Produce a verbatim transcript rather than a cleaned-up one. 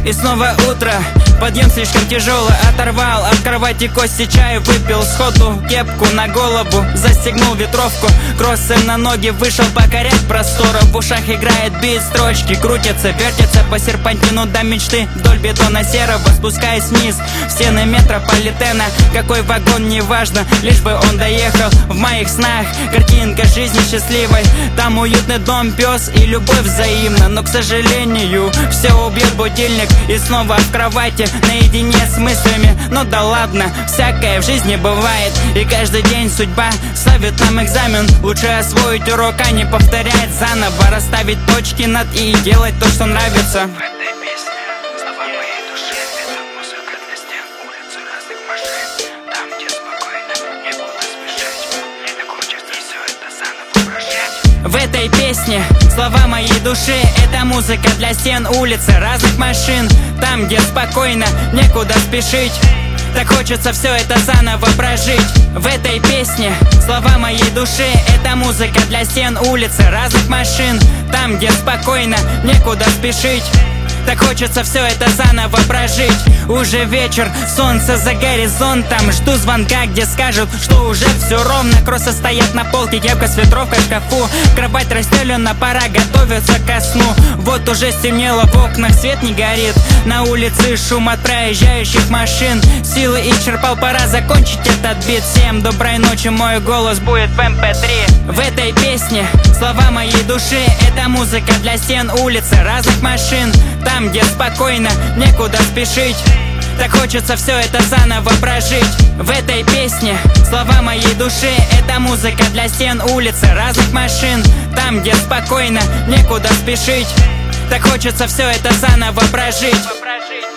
И снова утро, подъем слишком тяжелый. Оторвал от кровати кости, чаю выпил сходу. Кепку на голову, застегнул ветровку. Кроссы на ноги, вышел покорять просторы. В ушах играет бит, строчки крутятся, вертятся по серпантину до мечты. Вдоль бетона серого, спускаясь вниз в стены метрополитена. Какой вагон, неважно, лишь бы он доехал. В моих снах картинка жизни счастливой. Там уютный дом, пес и любовь взаимна. Но, к сожалению, все убьет будильник. И снова в кровати, наедине с мыслями. Ну да ладно, всякое в жизни бывает. И каждый день судьба ставит нам экзамен. Лучше освоить урок, а не повторять заново. Расставить точки над «и» и делать то, что нравится. В этой песне слова моей души. Это музыка для стен, улиц и разных машин. Там, где спокойно, некуда спешить. Так хочется все это заново прожить. В этой песне слова моей души. Это музыка для стен, улицы, разных машин. Там, где спокойно, некуда спешить. Так хочется все это заново прожить. В этой песне слова моей души. Это музыка для стен, улицы, разных машин. Там, где спокойно, некуда спешить. Так хочется все это заново прожить. Уже вечер, солнце за горизонтом. Жду звонка, где скажут, что уже все ровно. Кроссы стоят на полке, кепка с ветровкой в шкафу. Кровать расстелена, пора готовиться ко сну. Вот уже стемнело, в окнах свет не горит. На улице шум от проезжающих машин. Силы исчерпал, пора закончить этот бит. Всем доброй ночи, мой голос будет в эм пэ три. В этой песне слова моей души. Это музыка для стен, улицы, разных машин. Там, где спокойно, некуда спешить. Так хочется все это заново прожить. В этой песне слова моей души. Это музыка для стен, улицы, разных машин. Там, где спокойно, некуда спешить. Так хочется все это заново прожить.